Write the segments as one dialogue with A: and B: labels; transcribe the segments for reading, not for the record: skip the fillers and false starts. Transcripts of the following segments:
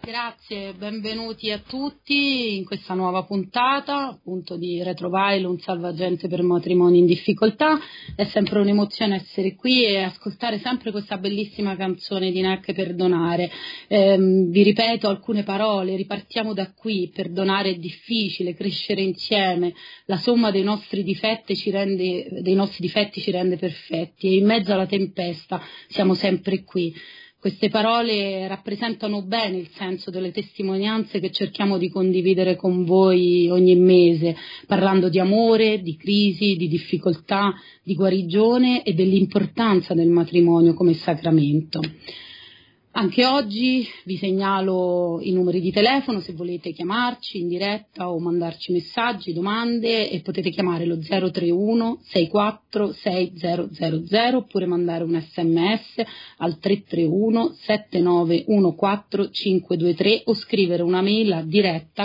A: Grazie, benvenuti a tutti in questa nuova puntata appunto di Retrovilo, un salvagente per matrimoni in difficoltà. È sempre un'emozione essere qui e ascoltare sempre questa bellissima canzone di Neck, Perdonare. Vi ripeto alcune parole, ripartiamo da qui: perdonare è difficile, crescere insieme, la somma dei nostri difetti ci rende perfetti e in mezzo alla tempesta siamo sempre qui. Queste parole rappresentano bene il senso delle testimonianze che cerchiamo di condividere con voi ogni mese, parlando di amore, di crisi, di difficoltà, di guarigione e dell'importanza del matrimonio come sacramento. Anche oggi vi segnalo i numeri di telefono se volete chiamarci in diretta o mandarci messaggi, domande, e potete chiamare lo 031 64 6000 oppure mandare un sms al 331 7914 523 o scrivere una mail a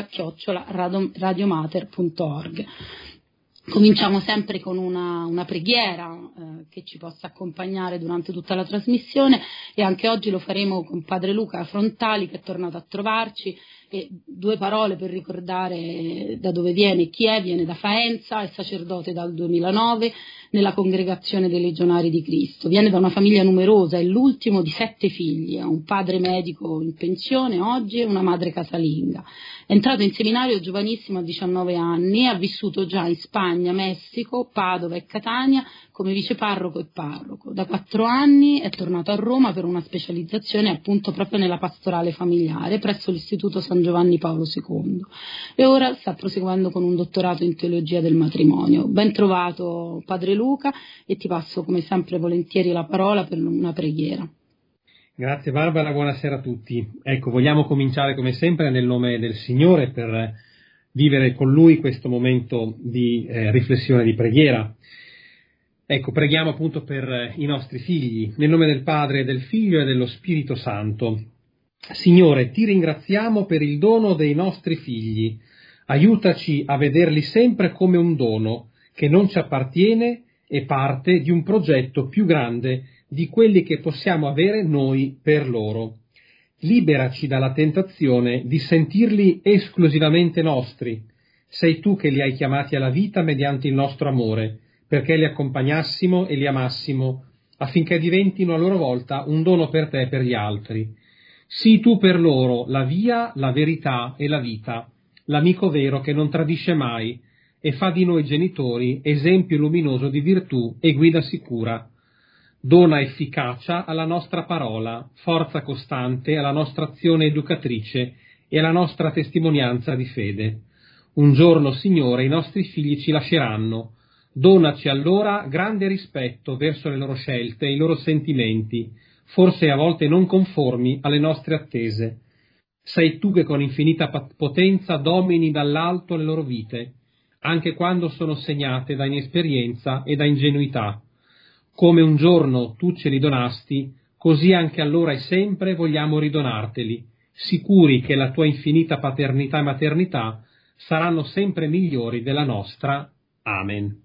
A: diretta@radiomater.org. Cominciamo sempre con una preghiera che ci possa accompagnare durante tutta la trasmissione, e anche oggi lo faremo con Padre Luca Frontali, che è tornato a trovarci. E due parole per ricordare da dove viene e chi è. Viene da Faenza, è sacerdote dal 2009 nella Congregazione dei Legionari di Cristo. Viene da una famiglia numerosa, è l'ultimo di 7 figli, ha un padre medico in pensione oggi e una madre casalinga. È entrato in seminario giovanissimo a 19 anni, ha vissuto già in Spagna, Messico, Padova e Catania come viceparroco e parroco. Da 4 anni è tornato a Roma per una specializzazione appunto proprio nella pastorale familiare presso l'Istituto San Giovanni Paolo II, e ora sta proseguendo con un dottorato in teologia del matrimonio. Ben trovato Padre Luca, e ti passo come sempre volentieri la parola per una preghiera.
B: Grazie Barbara, buonasera a tutti. Ecco, vogliamo cominciare come sempre nel nome del Signore per vivere con Lui questo momento di riflessione, di preghiera. Ecco, preghiamo appunto per i nostri figli, nel nome del Padre, del Figlio e dello Spirito Santo. Signore, ti ringraziamo per il dono dei nostri figli. Aiutaci a vederli sempre come un dono che non ci appartiene e parte di un progetto più grande di quelli che possiamo avere noi per loro. Liberaci dalla tentazione di sentirli esclusivamente nostri. Sei tu che li hai chiamati alla vita mediante il nostro amore, perché li accompagnassimo e li amassimo, affinché diventino a loro volta un dono per te e per gli altri. Sii tu per loro la via, la verità e la vita, l'amico vero che non tradisce mai, e fa di noi genitori esempio luminoso di virtù e guida sicura. Dona efficacia alla nostra parola, forza costante alla nostra azione educatrice e alla nostra testimonianza di fede. Un giorno, Signore, i nostri figli ci lasceranno. Donaci allora grande rispetto verso le loro scelte e i loro sentimenti, forse a volte non conformi alle nostre attese. Sei tu che con infinita potenza domini dall'alto le loro vite, anche quando sono segnate da inesperienza e da ingenuità. Come un giorno tu ce li donasti, così anche allora e sempre vogliamo ridonarteli, sicuri che la tua infinita paternità e maternità saranno sempre migliori della nostra. Amen.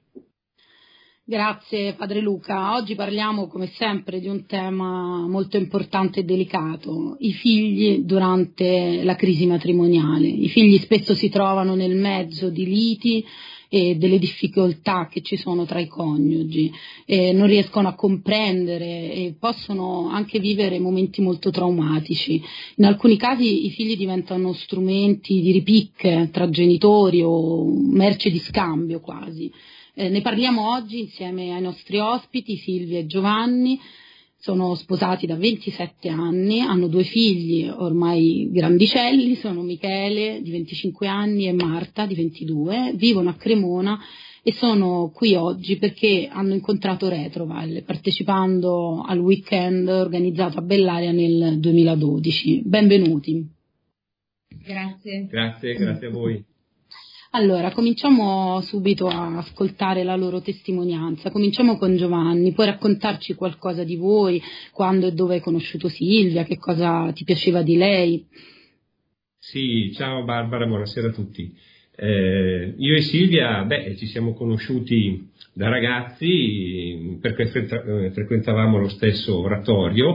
A: Grazie Padre Luca. Oggi parliamo come sempre di un tema molto importante e delicato: i figli durante la crisi matrimoniale. I figli spesso si trovano nel mezzo di liti e delle difficoltà che ci sono tra i coniugi, non riescono a comprendere e possono anche vivere momenti molto traumatici. In alcuni casi i figli diventano strumenti di ripicche tra genitori o merce di scambio quasi. Ne parliamo oggi insieme ai nostri ospiti Silvia e Giovanni. Sono sposati da 27 anni, hanno 2 figli ormai grandicelli, sono Michele di 25 anni e Marta di 22, vivono a Cremona e sono qui oggi perché hanno incontrato Retrovile partecipando al weekend organizzato a Bellaria nel 2012. Benvenuti.
C: Grazie.
B: Grazie a voi.
A: Allora, cominciamo subito a ascoltare la loro testimonianza. Cominciamo con Giovanni. Puoi raccontarci qualcosa di voi, quando e dove hai conosciuto Silvia, che cosa ti piaceva di lei?
C: Sì, ciao Barbara, buonasera a tutti. Io e Silvia, ci siamo conosciuti da ragazzi perché frequentavamo lo stesso oratorio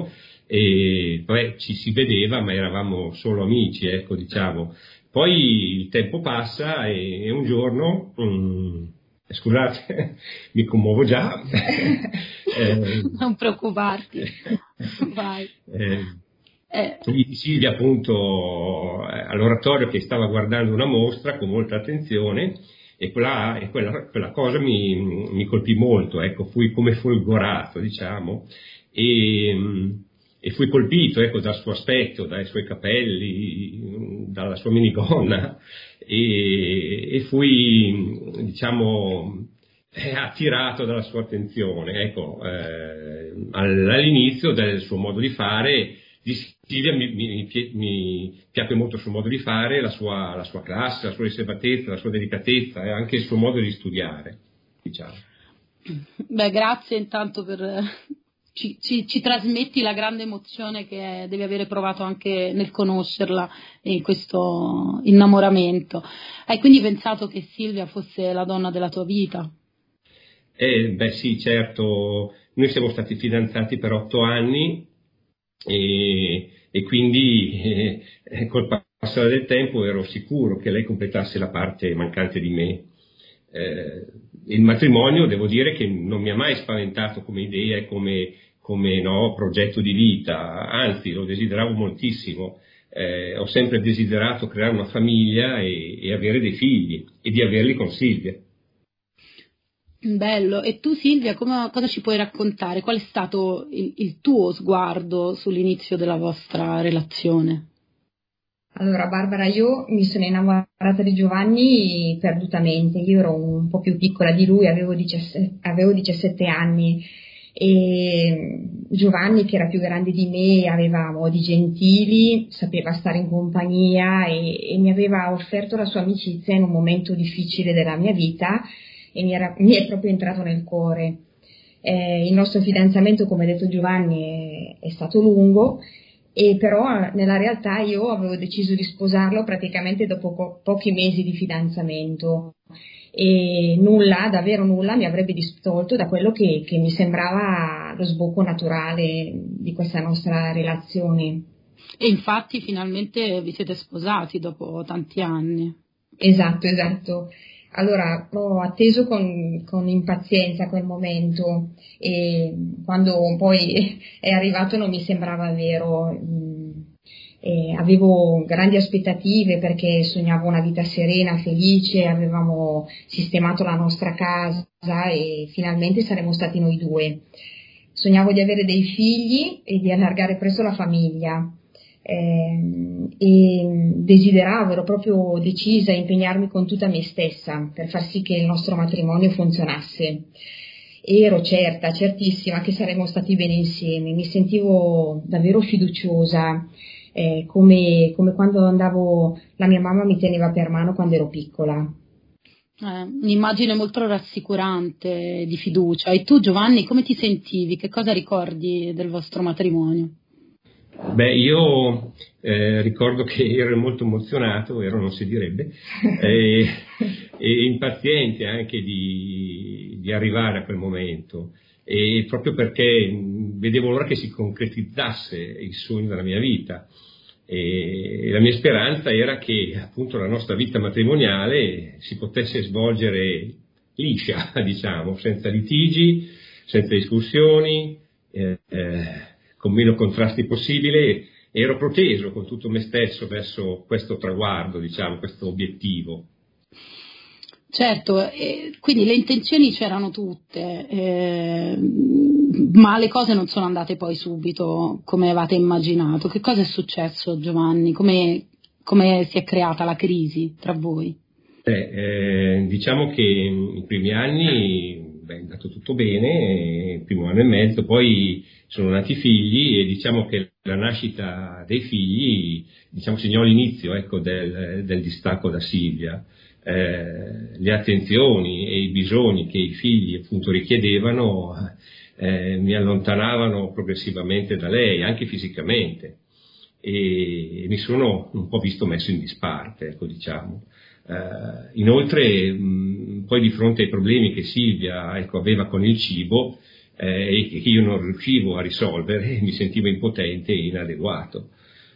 C: e poi ci si vedeva, ma eravamo solo amici, ecco, diciamo. Poi il tempo passa e un giorno, scusate, mi commuovo già.
A: Non preoccuparti, vai.
C: Gli di Silvia appunto all'oratorio che stava guardando una mostra con molta attenzione e quella cosa mi colpì molto, ecco, fui come folgorato, diciamo, e fui colpito, ecco, dal suo aspetto, dai suoi capelli, dalla sua minigonna e fui, diciamo, attirato dalla sua attenzione, ecco, all'inizio del suo modo di fare. Di Silvia mi piace molto il suo modo di fare, la sua classe, la sua riservatezza, la sua delicatezza e anche il suo modo di studiare, diciamo.
A: Beh, grazie intanto per ci trasmetti la grande emozione che devi avere provato anche nel conoscerla e in questo innamoramento. Hai quindi pensato che Silvia fosse la donna della tua vita?
C: Beh sì, certo, noi siamo stati fidanzati per 8 anni e quindi col passare del tempo ero sicuro che lei completasse la parte mancante di me. Il matrimonio, devo dire che non mi ha mai spaventato come idea e come no, progetto di vita, anzi lo desideravo moltissimo. Ho sempre desiderato creare una famiglia e avere dei figli e di averli con Silvia.
A: Bello. E tu Silvia, cosa ci puoi raccontare? Qual è stato il tuo sguardo sull'inizio della vostra relazione?
D: Allora Barbara, io mi sono innamorata di Giovanni perdutamente. Io ero un po' più piccola di lui, avevo 17 anni e Giovanni, che era più grande di me, aveva modi gentili, sapeva stare in compagnia e mi aveva offerto la sua amicizia in un momento difficile della mia vita e mi è proprio entrato nel cuore. Il nostro fidanzamento, come ha detto Giovanni, è stato lungo, e però nella realtà io avevo deciso di sposarlo praticamente dopo pochi mesi di fidanzamento e nulla, davvero nulla, mi avrebbe distolto da quello che mi sembrava lo sbocco naturale di questa nostra relazione.
A: E infatti finalmente vi siete sposati dopo tanti anni.
D: Esatto. Allora ho atteso con impazienza quel momento e quando poi è arrivato non mi sembrava vero. Avevo grandi aspettative perché sognavo una vita serena, felice, avevamo sistemato la nostra casa e finalmente saremmo stati noi due. Sognavo di avere dei figli e di allargare presto la famiglia. E desideravo, ero proprio decisa a impegnarmi con tutta me stessa per far sì che il nostro matrimonio funzionasse. Ero certissima che saremmo stati bene insieme, mi sentivo davvero fiduciosa, come quando la mia mamma mi teneva per mano quando ero piccola.
A: Un'immagine molto rassicurante di fiducia. E tu Giovanni, come ti sentivi? Che cosa ricordi del vostro matrimonio?
C: Beh, io ricordo che ero molto emozionato, non si direbbe, e impaziente anche di arrivare a quel momento, e proprio perché vedevo l'ora che si concretizzasse il sogno della mia vita. E la mia speranza era che appunto la nostra vita matrimoniale si potesse svolgere liscia, diciamo, senza litigi, senza discussioni, con meno contrasti possibile. Ero proteso con tutto me stesso verso questo traguardo, diciamo, questo obiettivo.
A: Certo, quindi le intenzioni c'erano tutte, ma le cose non sono andate poi subito come avevate immaginato. Che cosa è successo, Giovanni? Come si è creata la crisi tra voi?
C: Diciamo che i primi anni è andato tutto bene, il primo anno e mezzo, poi sono nati figli e diciamo che la nascita dei figli segnò l'inizio, ecco, del distacco da Silvia. Le attenzioni e i bisogni che i figli appunto richiedevano mi allontanavano progressivamente da lei, anche fisicamente, e mi sono un po' visto messo in disparte, ecco, diciamo. Inoltre poi di fronte ai problemi che Silvia aveva con il cibo, e che io non riuscivo a risolvere e mi sentivo impotente e inadeguato.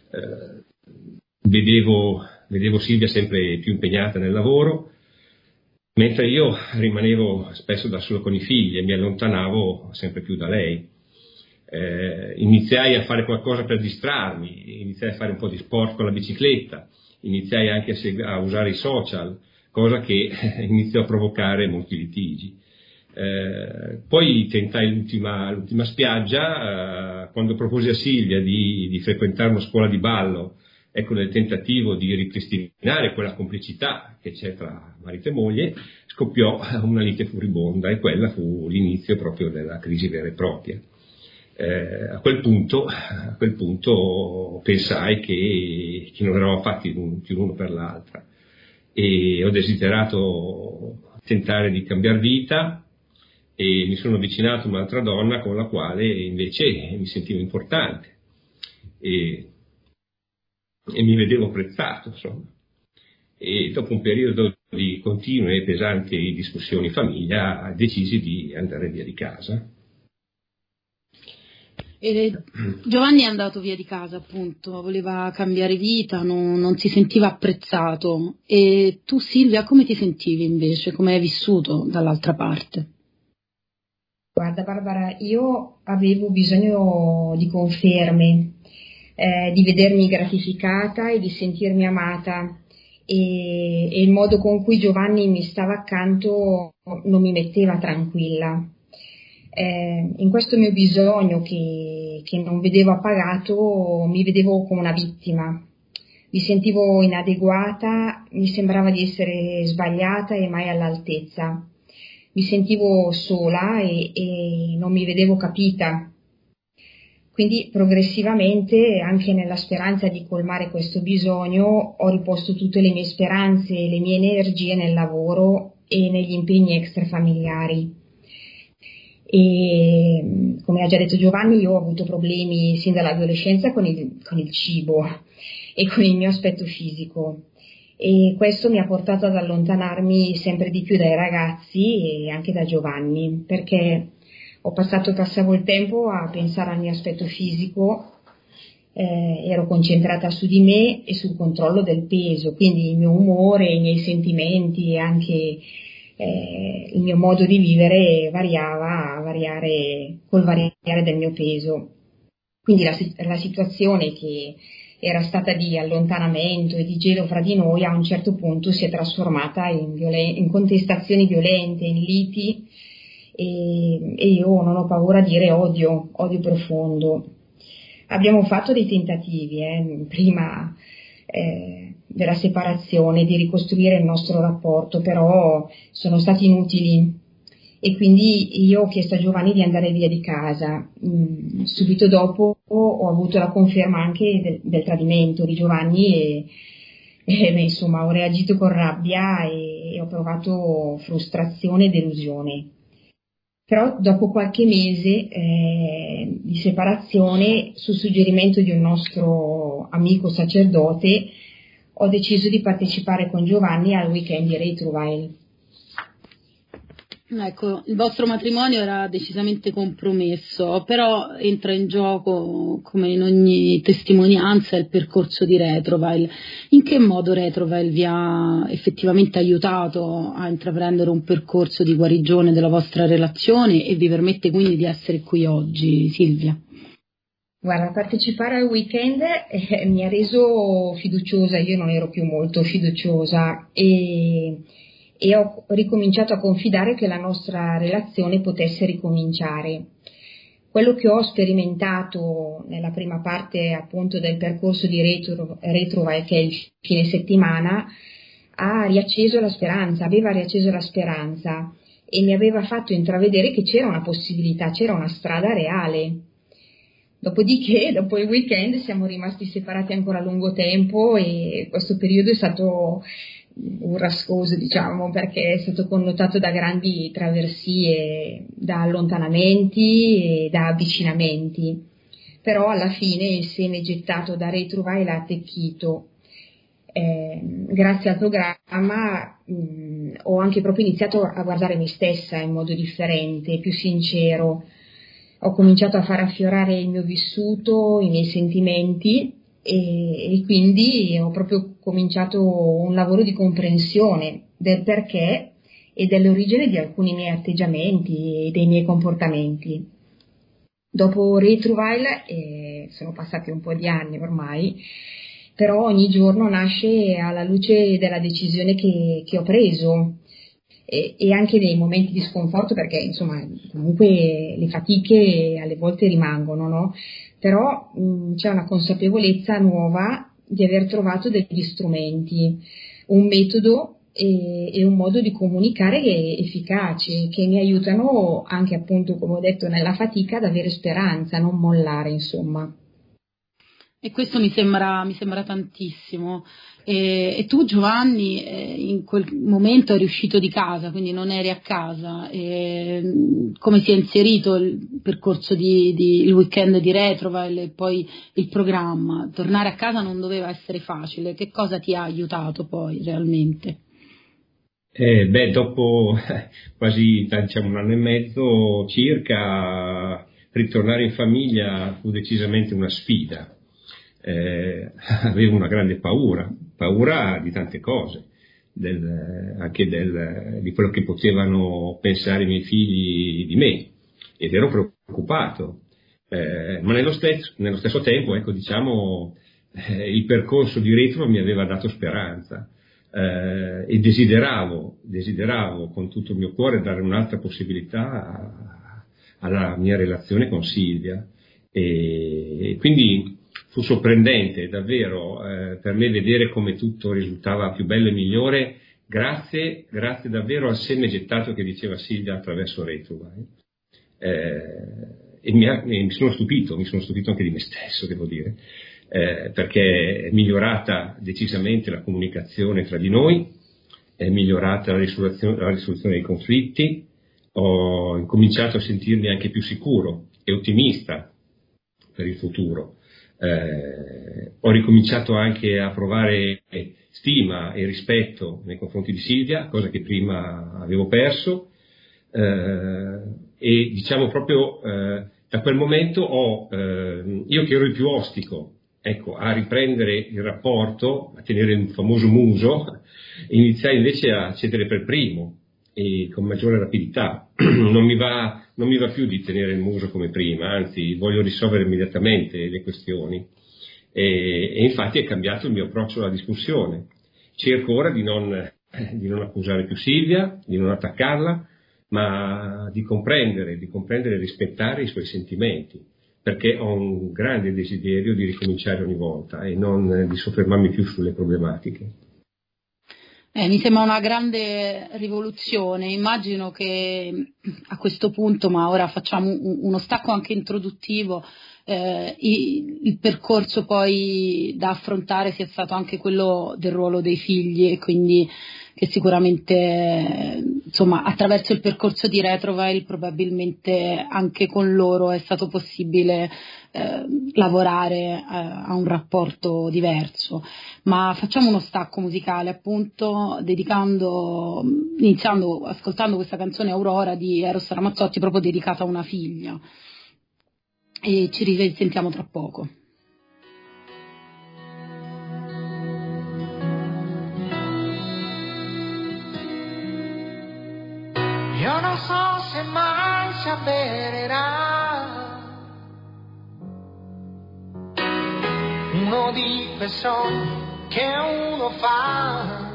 C: Vedevo Silvia sempre più impegnata nel lavoro, mentre io rimanevo spesso da solo con i figli e mi allontanavo sempre più da lei. Iniziai a fare qualcosa per distrarmi, iniziai a fare un po' di sport con la bicicletta, iniziai anche a usare i social, cosa che iniziò a provocare molti litigi. Poi tentai l'ultima spiaggia, quando proposi a Silvia di frequentare una scuola di ballo, ecco, nel tentativo di ripristinare quella complicità che c'è tra marito e moglie, scoppiò una lite furibonda e quella fu l'inizio proprio della crisi vera e propria. A quel punto pensai che non eravamo fatti più l'uno per l'altra e ho desiderato tentare di cambiare vita e mi sono avvicinato a un'altra donna con la quale invece mi sentivo importante e mi vedevo apprezzato, insomma. E dopo un periodo di continue e pesanti discussioni in famiglia decisi di andare via di casa.
A: E Giovanni è andato via di casa, appunto, voleva cambiare vita, non si sentiva apprezzato. E tu, Silvia, come ti sentivi invece? Come hai vissuto dall'altra parte?
D: Guarda Barbara, io avevo bisogno di conferme, di vedermi gratificata e di sentirmi amata e il modo con cui Giovanni mi stava accanto non mi metteva tranquilla. In questo mio bisogno che non vedevo appagato mi vedevo come una vittima, mi sentivo inadeguata, mi sembrava di essere sbagliata e mai all'altezza, mi sentivo sola e non mi vedevo capita. Quindi progressivamente, anche nella speranza di colmare questo bisogno, ho riposto tutte le mie speranze e le mie energie nel lavoro e negli impegni extrafamiliari. E come ha già detto Giovanni, io ho avuto problemi sin dall'adolescenza con il cibo e con il mio aspetto fisico e questo mi ha portato ad allontanarmi sempre di più dai ragazzi e anche da Giovanni, perché passavo il tempo a pensare al mio aspetto fisico, ero concentrata su di me e sul controllo del peso, quindi il mio umore, i miei sentimenti e anche il mio modo di vivere col variare del mio peso. Quindi la situazione che era stata di allontanamento e di gelo fra di noi a un certo punto si è trasformata in contestazioni violente, in liti e io non ho paura a dire odio profondo. Abbiamo fatto dei tentativi prima della separazione, di ricostruire il nostro rapporto, però sono stati inutili e quindi io ho chiesto a Giovanni di andare via di casa. Subito dopo ho avuto la conferma anche del tradimento di Giovanni e insomma ho reagito con rabbia e ho provato frustrazione e delusione. Però dopo qualche mese di separazione, su suggerimento di un nostro amico sacerdote, ho deciso di partecipare con Giovanni al weekend di Retrovail.
A: Ecco, il vostro matrimonio era decisamente compromesso, però entra in gioco, come in ogni testimonianza, il percorso di Retrovail. In che modo Retrovail vi ha effettivamente aiutato a intraprendere un percorso di guarigione della vostra relazione e vi permette quindi di essere qui oggi, Silvia?
D: Guarda, partecipare al weekend mi ha reso fiduciosa, io non ero più molto fiduciosa e ho ricominciato a confidare che la nostra relazione potesse ricominciare. Quello che ho sperimentato nella prima parte appunto del percorso di Retrovail, che è il fine settimana, aveva riacceso la speranza e mi aveva fatto intravedere che c'era una possibilità, c'era una strada reale. Dopodiché, dopo il weekend, siamo rimasti separati ancora a lungo tempo e questo periodo è stato burrascoso, diciamo, perché è stato connotato da grandi traversie, da allontanamenti e da avvicinamenti. Però alla fine il seme gettato da Retrovail ha attecchito. Grazie al programma ho anche proprio iniziato a guardare me stessa in modo differente, più sincero. ho cominciato a far affiorare il mio vissuto, i miei sentimenti e quindi ho proprio cominciato un lavoro di comprensione del perché e dell'origine di alcuni miei atteggiamenti e dei miei comportamenti. Dopo Retroville, sono passati un po' di anni ormai, però ogni giorno nasce alla luce della decisione che ho preso e anche dei momenti di sconforto, perché insomma comunque le fatiche alle volte rimangono, no? Però c'è una consapevolezza nuova di aver trovato degli strumenti, un metodo e un modo di comunicare efficace, che mi aiutano anche, appunto, come ho detto, nella fatica ad avere speranza, a non mollare, insomma.
A: E questo mi sembra tantissimo. E tu, Giovanni, in quel momento eri uscito di casa, quindi non eri a casa. Come si è inserito il percorso il weekend di Retroville e poi il programma? Tornare a casa non doveva essere facile. Che cosa ti ha aiutato poi realmente?
C: Dopo quasi, diciamo, un anno e mezzo circa, ritornare in famiglia fu decisamente una sfida. Avevo una grande paura di tante cose, di quello che potevano pensare i miei figli di me, ed ero preoccupato, ma nello stesso tempo, ecco, diciamo, il percorso di Retro mi aveva dato speranza, e desideravo con tutto il mio cuore dare un'altra possibilità alla mia relazione con Silvia, e quindi fu sorprendente davvero per me vedere come tutto risultava più bello e migliore grazie davvero al seme gettato che diceva Silvia attraverso Retroville. E mi sono stupito anche di me stesso, devo dire, perché è migliorata decisamente la comunicazione tra di noi, è migliorata la risoluzione dei conflitti, ho incominciato a sentirmi anche più sicuro e ottimista per il futuro. Ho ricominciato anche a provare stima e rispetto nei confronti di Silvia, cosa che prima avevo perso, e diciamo proprio da quel momento io che ero il più ostico, ecco, a riprendere il rapporto, a tenere il famoso muso, iniziai invece a cedere per primo e con maggiore rapidità. Non mi va più di tenere il muso come prima, anzi voglio risolvere immediatamente le questioni, e infatti è cambiato il mio approccio alla discussione. Cerco ora di non accusare più Silvia, di non attaccarla, ma di comprendere e rispettare i suoi sentimenti, perché ho un grande desiderio di ricominciare ogni volta e non di soffermarmi più sulle problematiche.
A: Mi sembra una grande rivoluzione. Immagino che a questo punto, ma ora facciamo uno stacco anche introduttivo, il percorso poi da affrontare sia stato anche quello del ruolo dei figli, e quindi che sicuramente, insomma, attraverso il percorso di Retroville probabilmente anche con loro è stato possibile lavorare a un rapporto diverso. Ma facciamo uno stacco musicale, appunto, ascoltando questa canzone Aurora di Eros Ramazzotti, proprio dedicata a una figlia, e ci risentiamo tra poco.
E: Io non so se mai si avvererà uno di quei sogni che uno fa,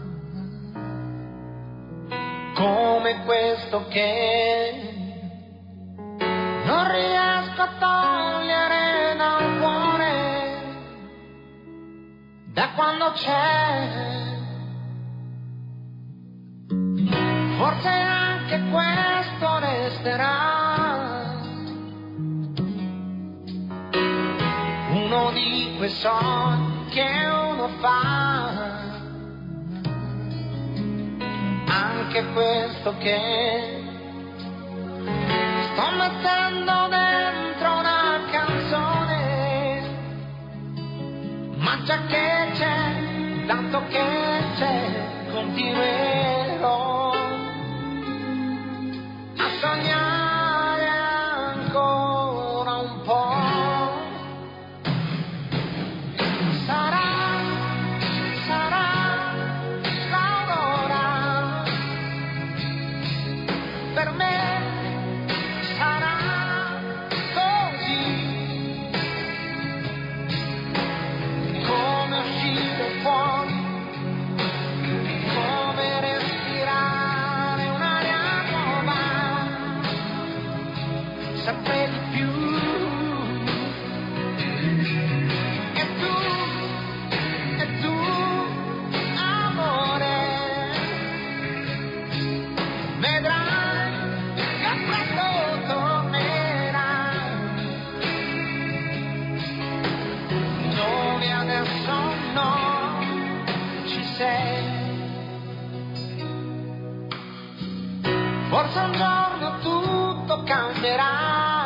E: come questo che non riesco a togliere dal cuore da quando c'è. Forse anche questo resterà uno di quei sogni che uno fa, anche questo che sto mettendo dentro una canzone, ma già che c'è, tanto che c'è, continuerò a sognare ancora. sei. Forse un giorno tutto cambierà,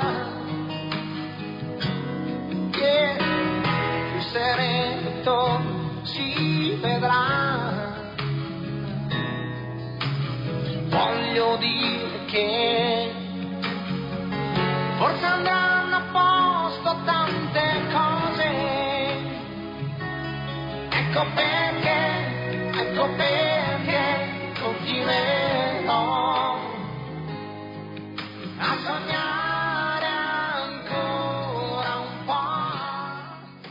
E: che più sereno si vedrà. Voglio dire che forse andranno a posto tante cose. Ecco perché continuerò a sognare ancora un po'.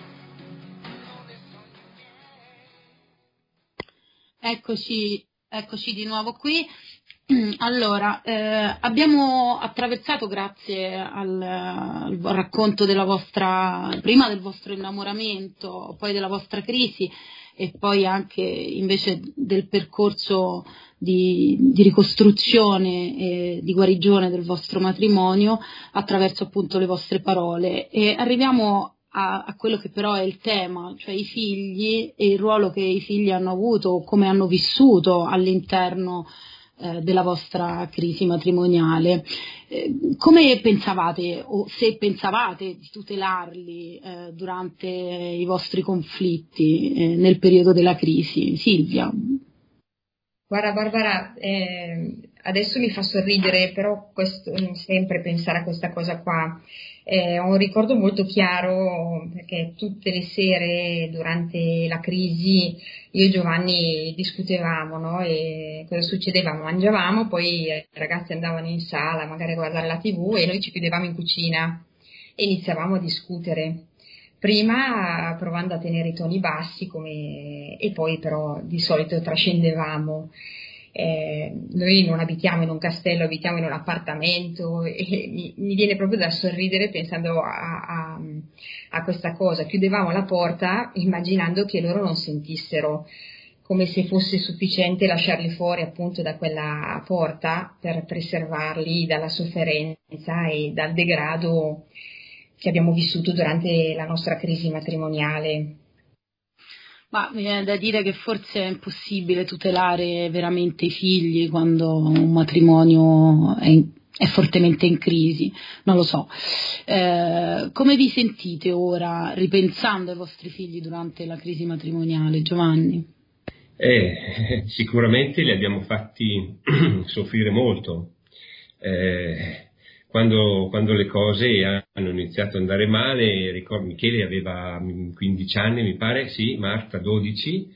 A: Eccoci di nuovo qui. Allora, abbiamo attraversato, grazie al racconto della prima del vostro innamoramento, poi della vostra crisi e poi anche invece del percorso di ricostruzione e di guarigione del vostro matrimonio attraverso appunto le vostre parole, e arriviamo a quello che però è il tema, cioè i figli e il ruolo che i figli hanno avuto, come hanno vissuto all'interno della vostra crisi matrimoniale. Come pensavate, o se pensavate, di tutelarli durante i vostri conflitti nel periodo della crisi? Silvia.
D: Guarda Barbara, adesso mi fa sorridere, però sempre pensare a questa cosa qua. Ho un ricordo molto chiaro, perché tutte le sere durante la crisi io e Giovanni discutevamo, no? E cosa succedeva? Mangiavamo, poi i ragazzi andavano in sala magari a guardare la TV e noi ci chiudevamo in cucina e iniziavamo a discutere. Prima provando a tenere i toni bassi e poi però di solito trascendevamo. Noi non abitiamo in un castello, abitiamo in un appartamento e mi viene proprio da sorridere pensando a questa cosa. Chiudevamo la porta immaginando che loro non sentissero, come se fosse sufficiente lasciarli fuori appunto da quella porta per preservarli dalla sofferenza e dal degrado che abbiamo vissuto durante la nostra crisi matrimoniale.
A: Ma mi viene da dire che forse è impossibile tutelare veramente i figli quando un matrimonio è fortemente in crisi, non lo so. Come vi sentite ora ripensando ai vostri figli durante la crisi matrimoniale, Giovanni?
C: Sicuramente li abbiamo fatti soffrire molto. Quando le cose hanno iniziato ad andare male, ricordo Michele aveva 15 anni, mi pare, sì, Marta 12,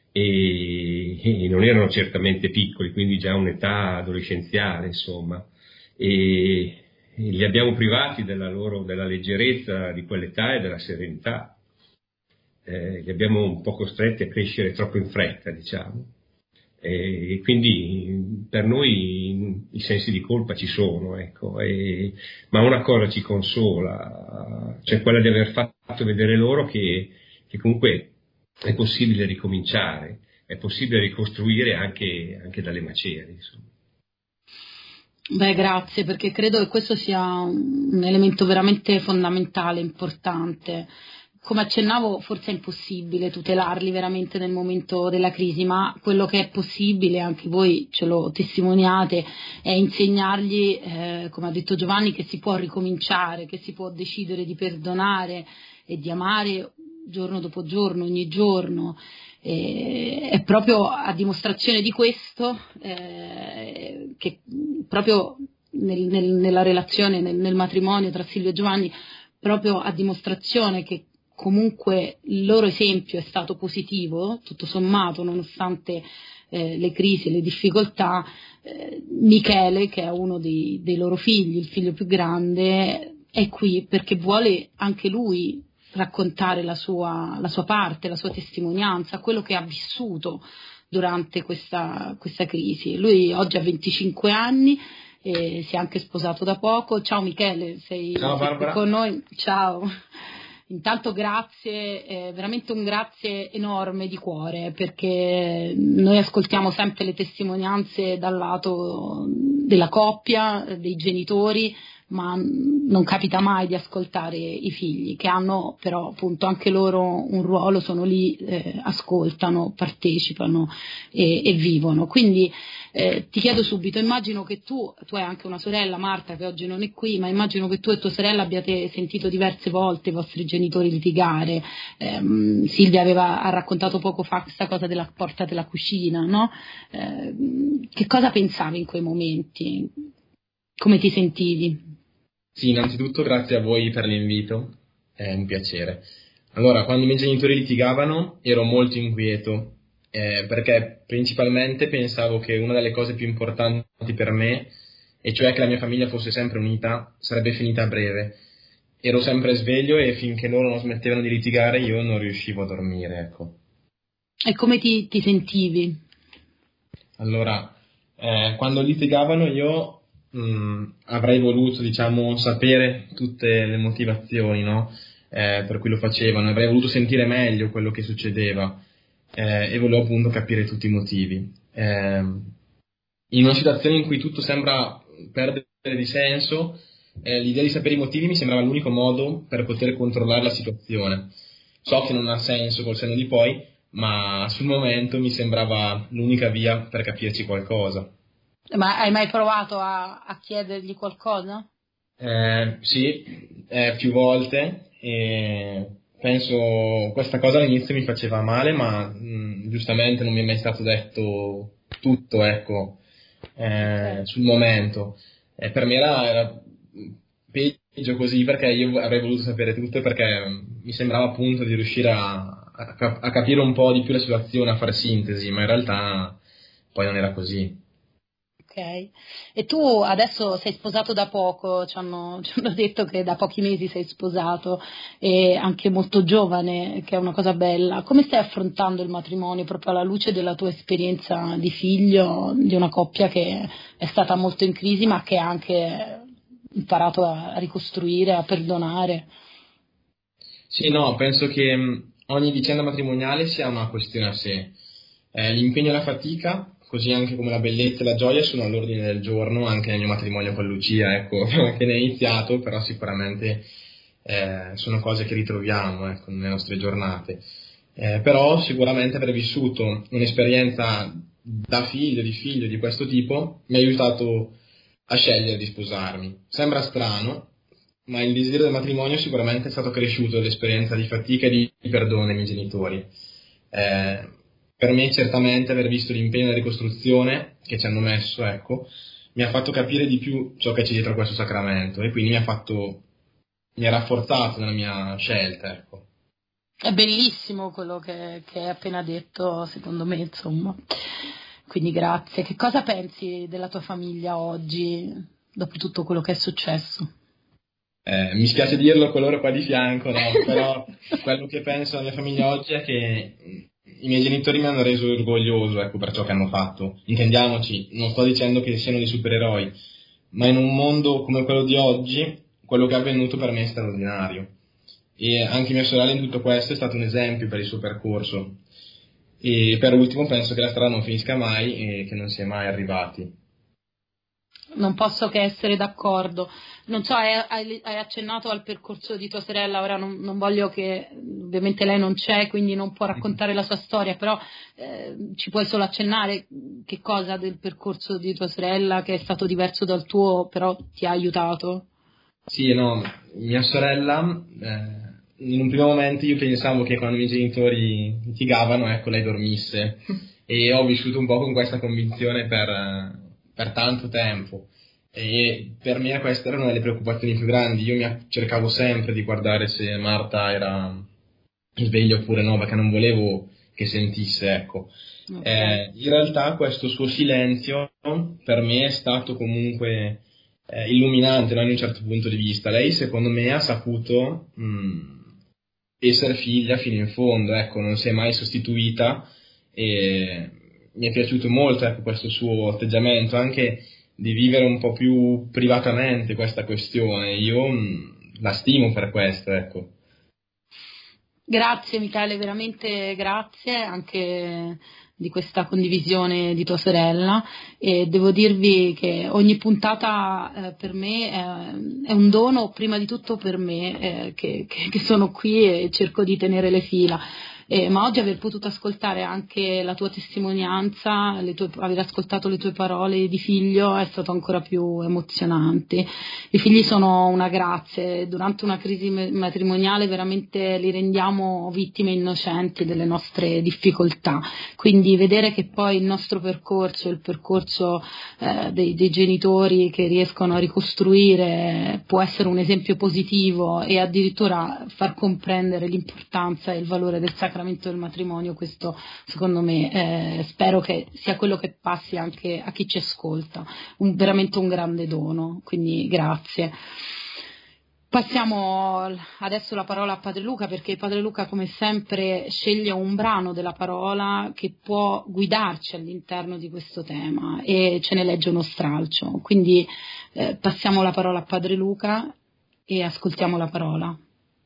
C: e non erano certamente piccoli, quindi già un'età adolescenziale, insomma, e li abbiamo privati della leggerezza di quell'età e della serenità. Li abbiamo un po' costretti a crescere troppo in fretta, diciamo. E quindi per noi i sensi di colpa ci sono, ecco, ma una cosa ci consola, cioè quella di aver fatto vedere loro che comunque è possibile ricominciare, è possibile ricostruire anche dalle macerie, insomma.
A: Beh, grazie, perché credo che questo sia un elemento veramente fondamentale, importante. Come accennavo, forse è impossibile tutelarli veramente nel momento della crisi, ma quello che è possibile, anche voi ce lo testimoniate, è insegnargli, come ha detto Giovanni, che si può ricominciare, che si può decidere di perdonare e di amare giorno dopo giorno, ogni giorno. È proprio a dimostrazione di questo che proprio nella relazione, nel matrimonio tra Silvia e Giovanni, proprio a dimostrazione che comunque il loro esempio è stato positivo, tutto sommato, nonostante le crisi e le difficoltà. Michele, che è uno dei loro figli, il figlio più grande, è qui perché vuole anche lui raccontare la sua parte, la sua testimonianza, quello che ha vissuto durante questa crisi. Lui oggi ha 25 anni, si è anche sposato da poco. Ciao Michele, sei qui con noi. Ciao. Intanto grazie, veramente un grazie enorme di cuore, perché noi ascoltiamo sempre le testimonianze dal lato della coppia, dei genitori, ma non capita mai di ascoltare i figli, che hanno però appunto anche loro un ruolo, sono lì, ascoltano, partecipano e vivono. Quindi ti chiedo subito, immagino che tu hai anche una sorella, Marta, che oggi non è qui, ma immagino che tu e tua sorella abbiate sentito diverse volte i vostri genitori litigare. Silvia ha raccontato poco fa questa cosa della porta della cucina, no? Che cosa pensavi in quei momenti? Come ti sentivi?
F: Sì, innanzitutto grazie a voi per l'invito, è un piacere. Allora, quando i miei genitori litigavano ero molto inquieto, perché principalmente pensavo che una delle cose più importanti per me, e cioè che la mia famiglia fosse sempre unita, sarebbe finita a breve. Ero sempre sveglio e finché loro non smettevano di litigare io non riuscivo a dormire, ecco.
A: E come ti sentivi?
F: Allora, quando litigavano io avrei voluto, diciamo, sapere tutte le motivazioni, no? Per cui lo facevano, avrei voluto sentire meglio quello che succedeva e volevo appunto capire tutti i motivi. In una situazione in cui tutto sembra perdere di senso, l'idea di sapere i motivi mi sembrava l'unico modo per poter controllare la situazione. So che non ha senso col senno di poi, ma sul momento mi sembrava l'unica via per capirci qualcosa.
A: Ma hai mai provato a chiedergli qualcosa?
F: Sì, più volte, e penso questa cosa all'inizio mi faceva male, ma giustamente non mi è mai stato detto tutto, ecco, sul momento. Per me era peggio così, perché io avrei voluto sapere tutto, perché mi sembrava appunto di riuscire a capire un po' di più la situazione, a fare sintesi, ma in realtà poi non era così.
A: Ok, e tu adesso sei sposato da poco, ci hanno detto che da pochi mesi sei sposato e anche molto giovane, che è una cosa bella. Come stai affrontando il matrimonio proprio alla luce della tua esperienza di figlio, di una coppia che è stata molto in crisi ma che ha anche imparato a ricostruire, a perdonare?
F: Sì, no, penso che ogni vicenda matrimoniale sia una questione a sé. L'impegno e la fatica, così anche come la bellezza e la gioia, sono all'ordine del giorno anche nel mio matrimonio con Lucia, ecco, che ne è iniziato, però sicuramente sono cose che ritroviamo, ecco, nelle nostre giornate. Però sicuramente aver vissuto un'esperienza da figlio di questo tipo mi ha aiutato a scegliere di sposarmi. Sembra strano, ma il desiderio del matrimonio sicuramente è stato cresciuto dall'esperienza di fatica e di perdono dei miei genitori. Per me certamente aver visto l'impegno e la ricostruzione che ci hanno messo, ecco, mi ha fatto capire di più ciò che c'è dietro a questo sacramento e quindi mi ha rafforzato nella mia scelta, ecco.
A: È bellissimo quello che hai appena detto, secondo me, insomma. Quindi grazie. Che cosa pensi della tua famiglia oggi, dopo tutto quello che è successo?
F: Mi spiace dirlo con loro qua di fianco, no? Però quello che penso della mia famiglia oggi è che i miei genitori mi hanno reso orgoglioso, ecco, per ciò che hanno fatto. Intendiamoci, non sto dicendo che siano dei supereroi, ma in un mondo come quello di oggi, quello che è avvenuto per me è straordinario. E anche mia sorella in tutto questo è stato un esempio per il suo percorso. E per ultimo penso che la strada non finisca mai e che non si è mai arrivati.
A: Non posso che essere d'accordo. Non so, hai accennato al percorso di tua sorella, ora non voglio che, ovviamente lei non c'è, quindi non può raccontare la sua storia, però ci puoi solo accennare che cosa del percorso di tua sorella che è stato diverso dal tuo, però ti ha aiutato?
F: Sì, no, mia sorella, in un primo momento io pensavo che quando i miei genitori litigavano, ecco, lei dormisse e ho vissuto un po' con questa convinzione per tanto tempo e per me questa era una delle preoccupazioni più grandi. Io cercavo sempre di guardare se Marta era sveglia oppure no, perché non volevo che sentisse, ecco.
A: Okay.
F: In realtà questo suo silenzio per me è stato comunque illuminante, no? In un certo punto di vista. Lei secondo me ha saputo essere figlia fino in fondo, ecco, non si è mai sostituita e mi è piaciuto molto, ecco, questo suo atteggiamento, anche di vivere un po' più privatamente questa questione. Io la stimo per questo, ecco.
A: Grazie Michele, veramente grazie, anche di questa condivisione di tua sorella, e devo dirvi che ogni puntata per me è un dono, prima di tutto per me che sono qui e cerco di tenere le fila. Ma oggi aver potuto ascoltare anche la tua testimonianza, aver ascoltato le tue parole di figlio è stato ancora più emozionante. I figli sono una grazia, durante una crisi matrimoniale veramente li rendiamo vittime innocenti delle nostre difficoltà, quindi vedere che poi il nostro percorso, il percorso dei genitori che riescono a ricostruire può essere un esempio positivo e addirittura far comprendere l'importanza e il valore del sacramento del matrimonio, questo secondo me spero che sia quello che passi anche a chi ci ascolta, veramente un grande dono, quindi grazie. Passiamo adesso la parola a Padre Luca, perché Padre Luca come sempre sceglie un brano della parola che può guidarci all'interno di questo tema e ce ne legge uno stralcio, quindi passiamo la parola a Padre Luca e ascoltiamo la parola.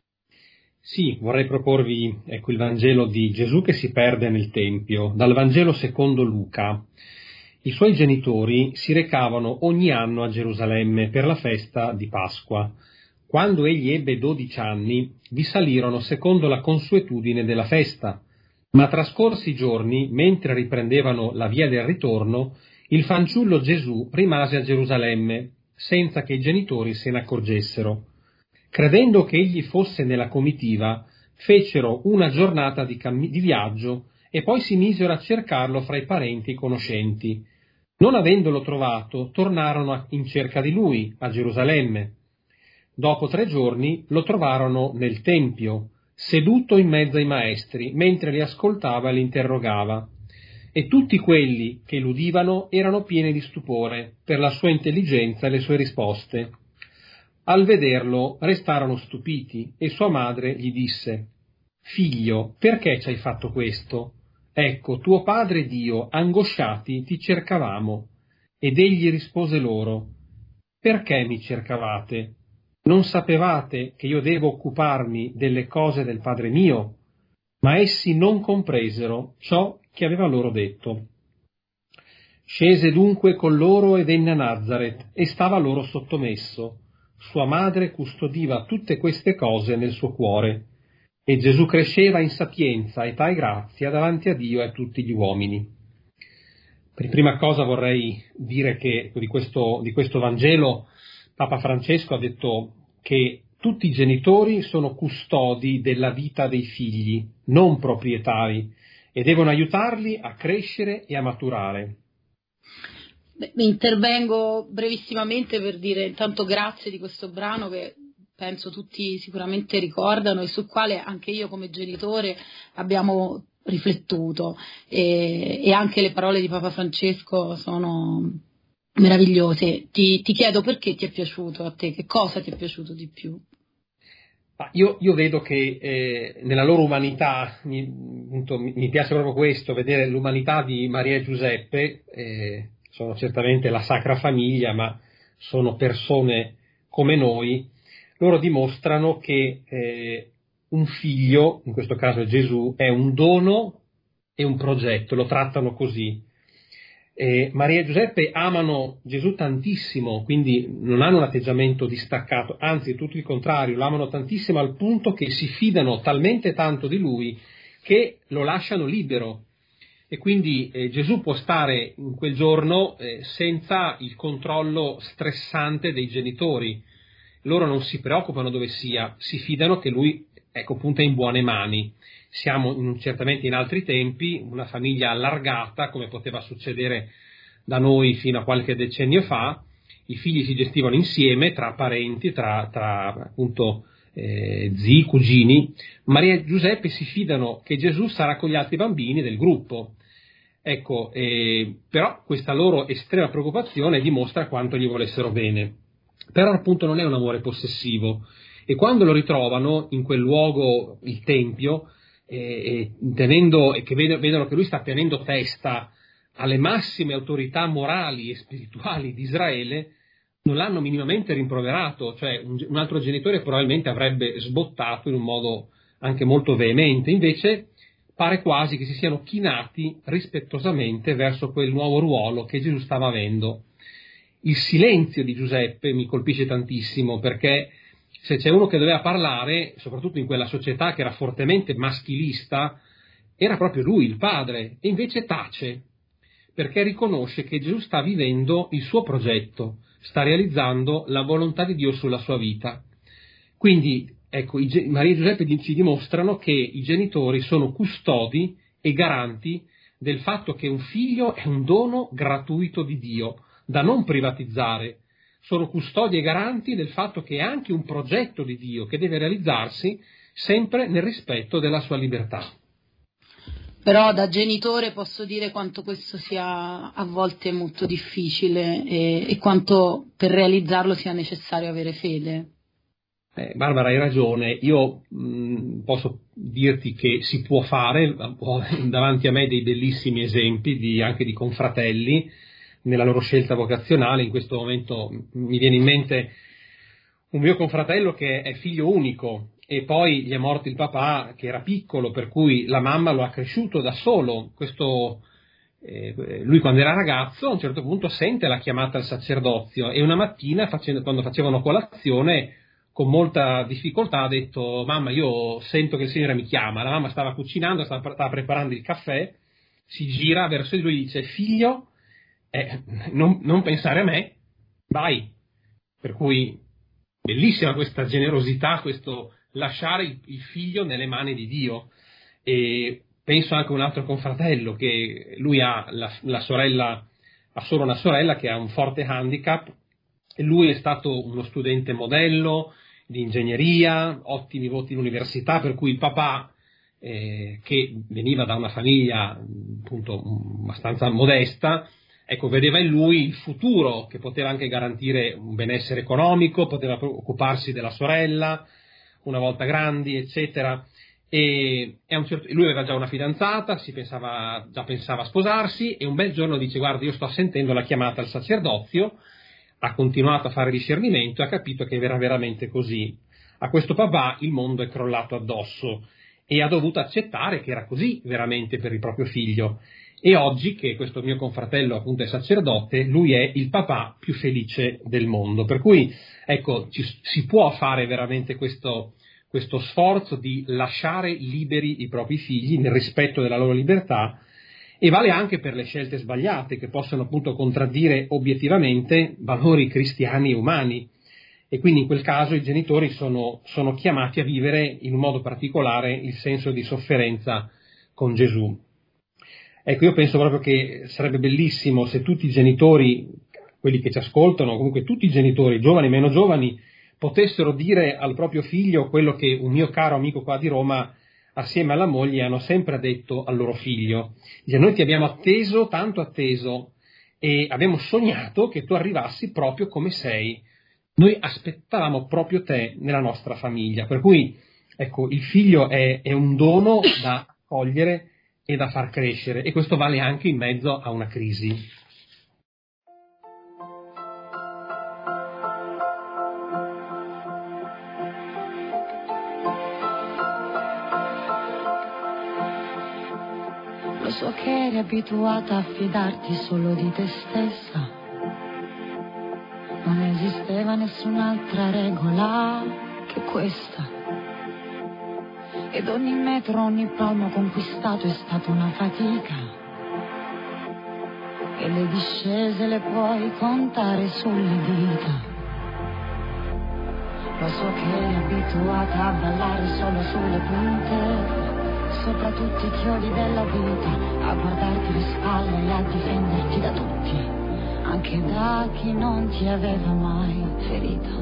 B: Sì, vorrei proporvi il Vangelo di Gesù che si perde nel Tempio, dal Vangelo secondo Luca. I suoi genitori si recavano ogni anno a Gerusalemme per la festa di Pasqua. Quando egli ebbe 12 anni, vi salirono secondo la consuetudine della festa. Ma trascorsi i giorni, mentre riprendevano la via del ritorno, il fanciullo Gesù rimase a Gerusalemme, senza che i genitori se ne accorgessero. Credendo che egli fosse nella comitiva, fecero una giornata di viaggio e poi si misero a cercarlo fra i parenti e i conoscenti. Non avendolo trovato, tornarono in cerca di lui, a Gerusalemme. Dopo 3 giorni lo trovarono nel Tempio, seduto in mezzo ai maestri, mentre li ascoltava e li interrogava. E tutti quelli che l'udivano erano pieni di stupore per la sua intelligenza e le sue risposte. Al vederlo restarono stupiti e sua madre gli disse: «Figlio, perché ci hai fatto questo? Ecco, tuo padre ed io, angosciati, ti cercavamo». Ed egli rispose loro: «Perché mi cercavate? Non sapevate che io devo occuparmi delle cose del Padre mio?» Ma essi non compresero ciò che aveva loro detto. Scese dunque con loro ed venne a Nazaret e stava loro sottomesso. Sua madre custodiva tutte queste cose nel suo cuore, e Gesù cresceva in sapienza, età e grazia davanti a Dio e a tutti gli uomini. Per prima cosa vorrei dire che di questo Vangelo Papa Francesco ha detto che tutti i genitori sono custodi della vita dei figli, non proprietari, e devono aiutarli a crescere e a maturare.
A: Intervengo brevissimamente per dire intanto grazie di questo brano che penso tutti sicuramente ricordano e sul quale anche io come genitore abbiamo riflettuto, e anche le parole di Papa Francesco sono meravigliose. Ti chiedo perché ti è piaciuto a te, che cosa ti è piaciuto di più?
B: Io vedo che nella loro umanità, mi piace proprio questo, vedere l'umanità di Maria e Giuseppe. Sono certamente la Sacra Famiglia, ma sono persone come noi. Loro dimostrano che un figlio, in questo caso Gesù, è un dono e un progetto, lo trattano così. Maria e Giuseppe amano Gesù tantissimo, quindi non hanno un atteggiamento distaccato, anzi tutto il contrario, lo amano tantissimo al punto che si fidano talmente tanto di lui che lo lasciano libero. E quindi Gesù può stare in quel giorno senza il controllo stressante dei genitori. Loro non si preoccupano dove sia, si fidano che lui, appunto, è in buone mani. Siamo certamente in altri tempi, una famiglia allargata, come poteva succedere da noi fino a qualche decennio fa. I figli si gestivano insieme, tra parenti, tra appunto zii, cugini. Maria e Giuseppe si fidano che Gesù sarà con gli altri bambini del gruppo. Ecco, però questa loro estrema preoccupazione dimostra quanto gli volessero bene. Però appunto non è un amore possessivo, e quando lo ritrovano in quel luogo, il Tempio, vedono che lui sta tenendo testa alle massime autorità morali e spirituali di Israele, non l'hanno minimamente rimproverato. Cioè un altro genitore probabilmente avrebbe sbottato in un modo anche molto veemente. Invece pare quasi che si siano chinati rispettosamente verso quel nuovo ruolo che Gesù stava avendo. Il silenzio di Giuseppe mi colpisce tantissimo, perché se c'è uno che doveva parlare, soprattutto in quella società che era fortemente maschilista, era proprio lui, il padre, e invece tace, perché riconosce che Gesù sta vivendo il suo progetto, sta realizzando la volontà di Dio sulla sua vita. Quindi, ecco, Maria e Giuseppe ci dimostrano che i genitori sono custodi e garanti del fatto che un figlio è un dono gratuito di Dio, da non privatizzare. Sono custodi e garanti del fatto che è anche un progetto di Dio che deve realizzarsi sempre nel rispetto della sua libertà.
A: Però da genitore posso dire quanto questo sia a volte molto difficile e quanto per realizzarlo sia necessario avere fede.
B: Barbara, hai ragione, io posso dirti che si può fare, ho davanti a me dei bellissimi esempi anche di confratelli nella loro scelta vocazionale. In questo momento mi viene in mente un mio confratello che è figlio unico e poi gli è morto il papà che era piccolo, per cui la mamma lo ha cresciuto da solo. Lui quando era ragazzo a un certo punto sente la chiamata al sacerdozio e una mattina quando facevano colazione con molta difficoltà ha detto: mamma, io sento che il Signore mi chiama. La mamma stava cucinando, stava preparando il caffè, si gira verso di lui e dice: figlio, non pensare a me, vai. Per cui bellissima questa generosità, questo lasciare il figlio nelle mani di Dio. E penso anche a un altro confratello che lui ha la sorella, ha solo una sorella che ha un forte handicap, e lui è stato uno studente modello di ingegneria, ottimi voti all'università, per cui il papà, che veniva da una famiglia appunto abbastanza modesta, ecco, vedeva in lui il futuro che poteva anche garantire un benessere economico, poteva occuparsi della sorella una volta grandi, eccetera. E lui aveva già una fidanzata, già pensava a sposarsi, e un bel giorno dice: guarda, io sto sentendo la chiamata al sacerdozio. Ha continuato a fare discernimento e ha capito che era veramente così. A questo papà il mondo è crollato addosso e ha dovuto accettare che era così veramente per il proprio figlio. E oggi, che questo mio confratello appunto è sacerdote, lui è il papà più felice del mondo. Per cui, ecco, si può fare veramente questo sforzo di lasciare liberi i propri figli nel rispetto della loro libertà, e vale anche per le scelte sbagliate che possono appunto contraddire obiettivamente valori cristiani e umani. E quindi in quel caso i genitori sono chiamati a vivere in un modo particolare il senso di sofferenza con Gesù. Ecco, io penso proprio che sarebbe bellissimo se tutti i genitori, quelli che ci ascoltano, comunque tutti i genitori, giovani e meno giovani, potessero dire al proprio figlio quello che un mio caro amico qua di Roma assieme alla moglie hanno sempre detto al loro figlio: noi ti abbiamo atteso, tanto atteso, e abbiamo sognato che tu arrivassi proprio come sei. Noi aspettavamo proprio te nella nostra famiglia. Per cui, ecco, il figlio è un dono da accogliere e da far crescere, e questo vale anche in mezzo a una crisi.
G: Lo so che eri abituata a fidarti solo di te stessa. Non esisteva nessun'altra regola che questa. Ed ogni metro, ogni palmo conquistato è stata una fatica. E le discese le puoi contare sulle dita. Lo so che eri abituata a ballare solo sulle punte, sopra tutti i chiodi della vita, a guardarti le spalle e a difenderti da tutti, anche da chi non ti aveva mai ferita.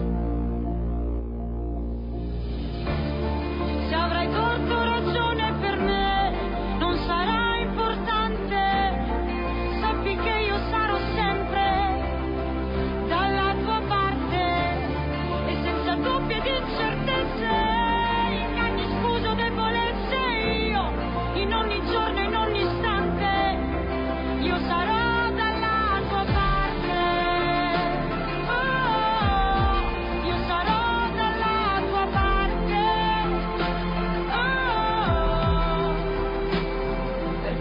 G: Se avrai torto o ragione per me, non sarà importante, sappi che io sarò sempre dalla tua parte, e senza dubbi ed incertezze, inganni, scuse o debolezze, in ogni giorno, in ogni istante, io sarò dalla tua parte. Oh, io sarò dalla tua parte. Oh,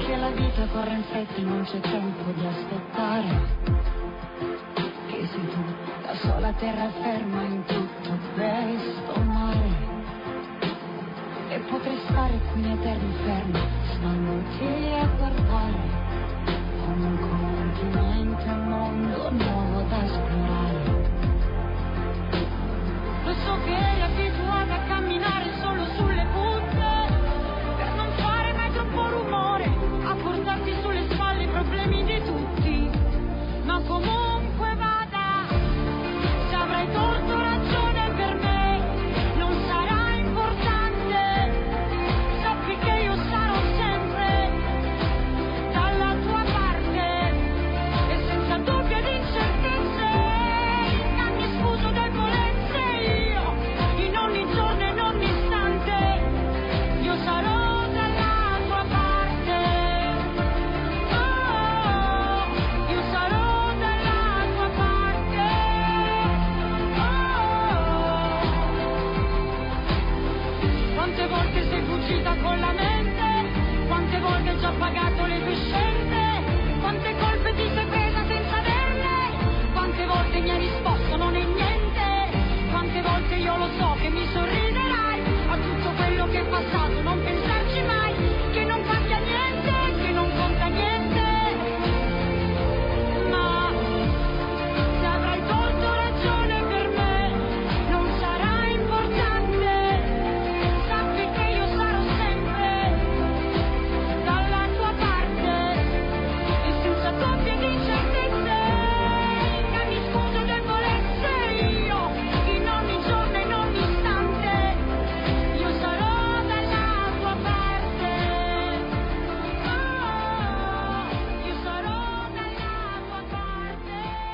G: che la vita corre in fretta e non c'è tempo di aspettare, che sei tu la sola terraferma in tutto questo mare, e potrei stare qui in eterno fermo standoti a guardare come un continente, un mondo nuovo da esplorare. Lo so che eri abituata a camminare solo sulle punte per non fare mai troppo rumore, a portarti sulle spalle i problemi di tutti, ma comunque vada, se avrai torto o ragione per me non sarà importante, sappi che io sarò sempre dalla tua parte e senza dubbio ed incertezze, in ogni scuso debolezze, io in ogni giorno e in ogni istante io sarò dalla tua parte, oh, io sarò dalla tua parte, oh. Quante volte sei fuggita con la mente, quante volte hai già pagato le tue scelte, quante colpe ti sei presa senza averle, quante volte mi hai risposto non è niente, quante volte io lo so che mi sorriderai a tutto quello che è passato, non pensarci mai che non cambia niente, che non conta niente, ma se avrai torto o ragione per me non sarà importante, sappi che io sarò sempre dalla tua parte e senza dubbi ed incertezze, inganni, scuse e debolezze, io in ogni giorno e in ogni istante io sarò dalla tua parte, oh, io sarò dalla tua parte,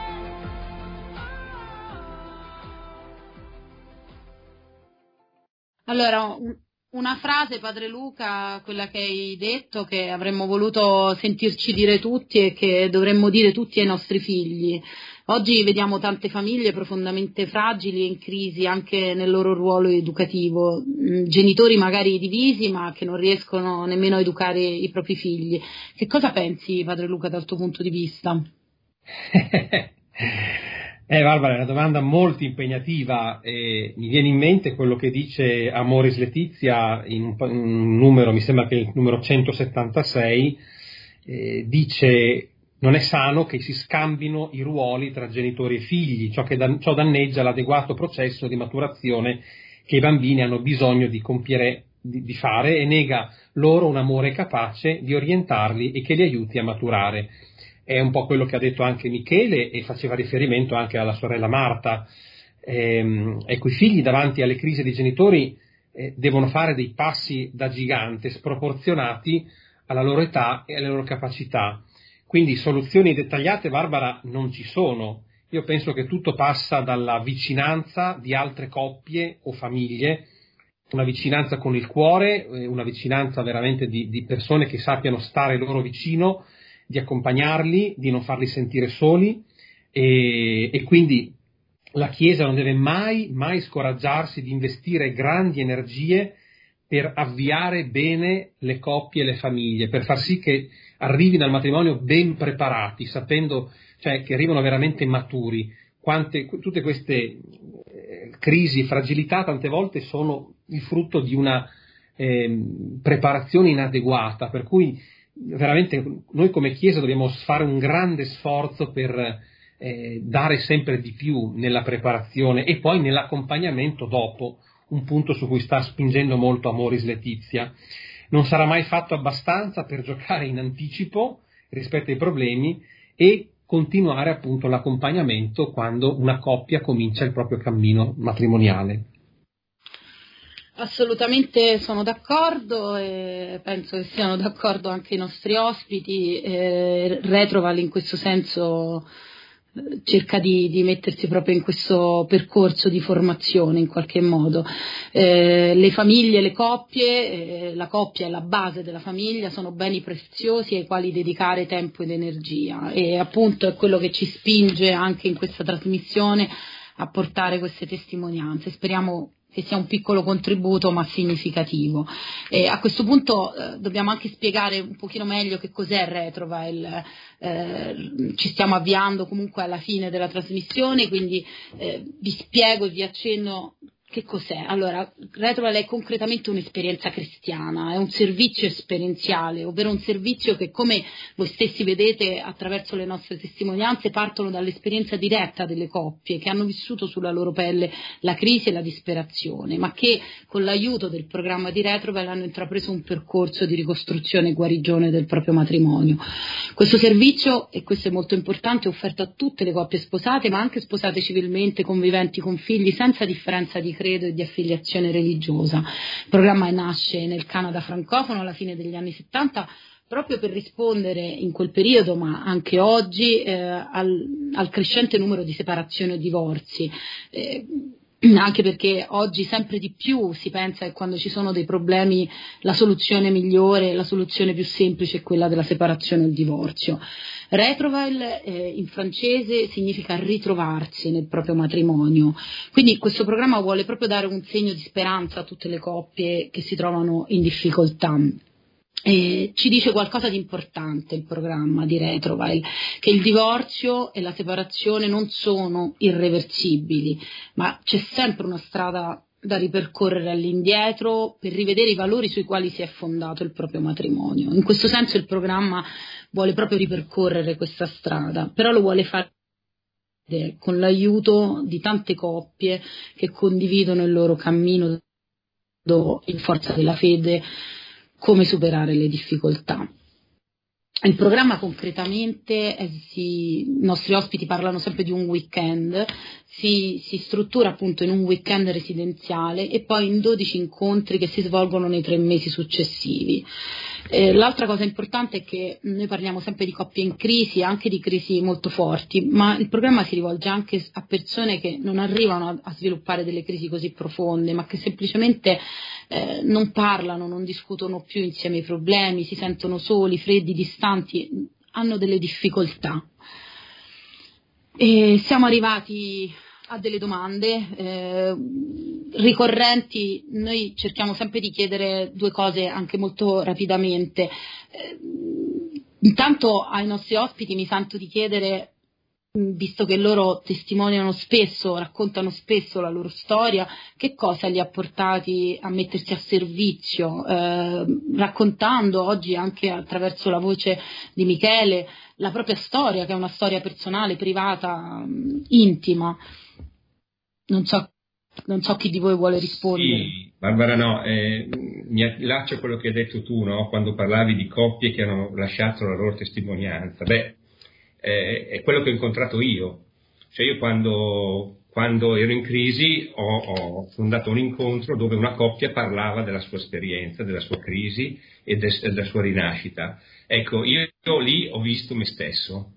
A: Allora, una frase, Padre Luca, quella che hai detto, che avremmo voluto sentirci dire tutti e che dovremmo dire tutti ai nostri figli. Oggi vediamo tante famiglie profondamente fragili e in crisi anche nel loro ruolo educativo, genitori magari divisi ma che non riescono nemmeno a educare i propri figli. Che cosa pensi, Padre Luca, dal tuo punto di vista?
B: Barbara, è una domanda molto impegnativa e mi viene in mente quello che dice Amoris Laetitia in un numero, mi sembra che è il numero 176, dice: non è sano che si scambino i ruoli tra genitori e figli, ciò danneggia l'adeguato processo di maturazione che i bambini hanno bisogno di compiere, di fare, e nega loro un amore capace di orientarli e che li aiuti a maturare. È un po' quello che ha detto anche Michele e faceva riferimento anche alla sorella Marta. Ecco, i figli davanti alle crisi dei genitori devono fare dei passi da gigante sproporzionati alla loro età e alle loro capacità. Quindi soluzioni dettagliate, Barbara, non ci sono. Io penso che tutto passa dalla vicinanza di altre coppie o famiglie, una vicinanza con il cuore, una vicinanza veramente di persone che sappiano stare loro vicino, di accompagnarli, di non farli sentire soli, e quindi la Chiesa non deve mai scoraggiarsi di investire grandi energie per avviare bene le coppie e le famiglie, per far sì che arrivino al matrimonio ben preparati, sapendo, cioè, che arrivano veramente maturi. Tutte queste crisi, fragilità tante volte sono il frutto di una preparazione inadeguata, per cui veramente noi come Chiesa dobbiamo fare un grande sforzo per dare sempre di più nella preparazione e poi nell'accompagnamento dopo, un punto su cui sta spingendo molto Amoris Laetitia. Non sarà mai fatto abbastanza per giocare in anticipo rispetto ai problemi e continuare appunto l'accompagnamento quando una coppia comincia il proprio cammino matrimoniale.
A: Assolutamente sono d'accordo e penso che siano d'accordo anche i nostri ospiti. Retroval in questo senso cerca di mettersi proprio in questo percorso di formazione in qualche modo. Le famiglie, le coppie, la coppia è la base della famiglia, sono beni preziosi ai quali dedicare tempo ed energia, e appunto è quello che ci spinge anche in questa trasmissione a portare queste testimonianze. Speriamo che sia un piccolo contributo ma significativo. E a questo punto dobbiamo anche spiegare un pochino meglio che cos'è Retrovile. Ci stiamo avviando comunque alla fine della trasmissione, quindi vi spiego e vi accenno che cos'è. Allora, Retrovile è concretamente un'esperienza cristiana, è un servizio esperienziale, ovvero un servizio che, come voi stessi vedete attraverso le nostre testimonianze, partono dall'esperienza diretta delle coppie che hanno vissuto sulla loro pelle la crisi e la disperazione, ma che con l'aiuto del programma di Retrovile hanno intrapreso un percorso di ricostruzione e guarigione del proprio matrimonio. Questo servizio, e questo è molto importante, è offerto a tutte le coppie sposate, ma anche sposate civilmente, conviventi con figli, senza differenza di credo e di affiliazione religiosa. Il programma nasce nel Canada francofono alla fine degli anni 70 proprio per rispondere in quel periodo, ma anche oggi, al crescente numero di separazioni o divorzi. Anche perché oggi sempre di più si pensa che quando ci sono dei problemi la soluzione migliore, la soluzione più semplice è quella della separazione o il divorzio. Retrovile in francese significa ritrovarsi nel proprio matrimonio, quindi questo programma vuole proprio dare un segno di speranza a tutte le coppie che si trovano in difficoltà. Ci dice qualcosa di importante il programma di Retrovile, che il divorzio e la separazione non sono irreversibili, ma c'è sempre una strada da ripercorrere all'indietro per rivedere i valori sui quali si è fondato il proprio matrimonio. In questo senso il programma vuole proprio ripercorrere questa strada, però lo vuole fare con l'aiuto di tante coppie che condividono il loro cammino in forza della fede, come superare le difficoltà. Il programma concretamente, i nostri ospiti parlano sempre di un weekend, si struttura appunto in un weekend residenziale e poi in 12 incontri che si svolgono nei 3 mesi successivi. L'altra cosa importante è che noi parliamo sempre di coppie in crisi, anche di crisi molto forti, ma il programma si rivolge anche a persone che non arrivano a sviluppare delle crisi così profonde, ma che semplicemente non parlano, non discutono più insieme i problemi, si sentono soli, freddi, distanti, hanno delle difficoltà. E siamo arrivati a delle domande ricorrenti. Noi cerchiamo sempre di chiedere 2 cose anche molto rapidamente. Intanto ai nostri ospiti mi sento di chiedere, visto che loro testimoniano spesso, raccontano spesso la loro storia, che cosa li ha portati a mettersi a servizio, raccontando oggi anche attraverso la voce di Michele la propria storia, che è una storia personale, privata, intima. Non so chi di voi vuole rispondere.
C: Sì, Barbara, no, mi allaccio a quello che hai detto tu, no? Quando parlavi di coppie che hanno lasciato la loro testimonianza. È quello che ho incontrato io. Cioè io quando ero in crisi ho fondato un incontro dove una coppia parlava della sua esperienza, della sua crisi e della sua rinascita. Ecco, io lì ho visto me stesso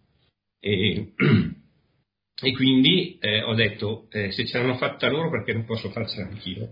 C: e quindi ho detto, se ce l'hanno fatta loro, perché non posso farcela anch'io?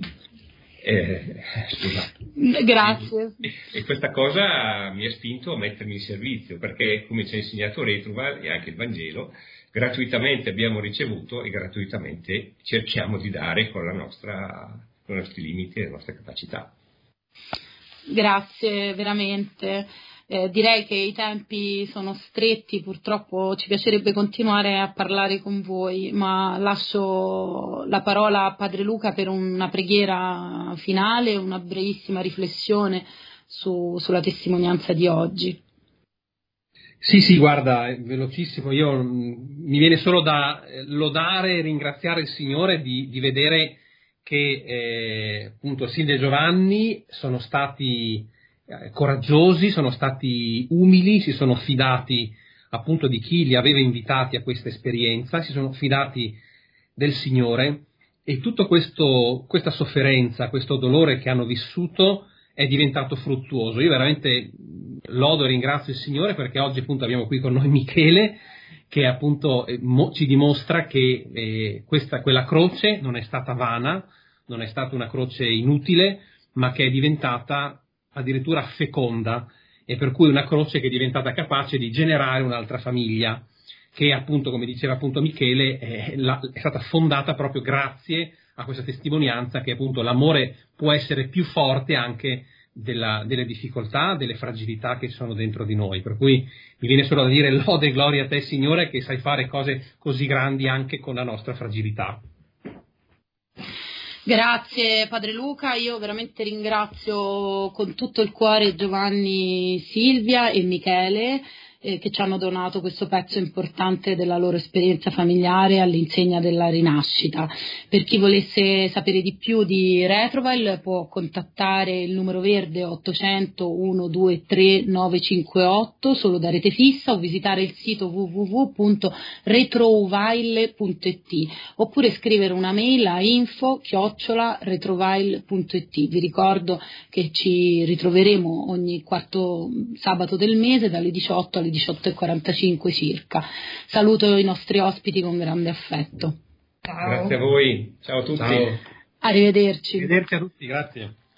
A: Grazie.
C: E questa cosa mi ha spinto a mettermi in servizio, perché come ci ha insegnato Retrovile e anche il Vangelo, gratuitamente abbiamo ricevuto e gratuitamente cerchiamo di dare con i nostri limiti e le nostre capacità.
A: Grazie veramente. Direi che i tempi sono stretti, purtroppo ci piacerebbe continuare a parlare con voi, ma lascio la parola a Padre Luca per una preghiera finale, una brevissima riflessione sulla testimonianza di oggi.
B: Sì, guarda, è velocissimo. Mi viene solo da lodare e ringraziare il Signore di vedere che appunto Silvia e Giovanni sono stati coraggiosi, sono stati umili, si sono fidati appunto di chi li aveva invitati a questa esperienza, si sono fidati del Signore e tutto questa sofferenza, questo dolore che hanno vissuto è diventato fruttuoso. Io veramente lodo e ringrazio il Signore perché oggi appunto abbiamo qui con noi Michele che appunto ci dimostra che quella croce non è stata vana, non è stata una croce inutile, ma che è diventata addirittura feconda, e per cui una croce che è diventata capace di generare un'altra famiglia che appunto, come diceva appunto Michele, è stata fondata proprio grazie a questa testimonianza che appunto l'amore può essere più forte anche delle difficoltà, delle fragilità che sono dentro di noi, per cui mi viene solo da dire lode e gloria a te, Signore, che sai fare cose così grandi anche con la nostra fragilità.
A: Grazie Padre Luca, io veramente ringrazio con tutto il cuore Giovanni, Silvia e Michele che ci hanno donato questo pezzo importante della loro esperienza familiare all'insegna della rinascita. Per chi volesse sapere di più di Retrovile può contattare il numero verde 800 123 958 solo da rete fissa, o visitare il sito www.retrovile.it oppure scrivere una mail a info@retrovile.it. Vi ricordo che ci ritroveremo ogni quarto sabato del mese dalle 18 alle 18:45 circa. Saluto i nostri ospiti con grande affetto.
D: Ciao.
C: Grazie a voi, ciao a tutti.
F: Ciao.
A: Arrivederci.
B: Arrivederci a tutti, grazie.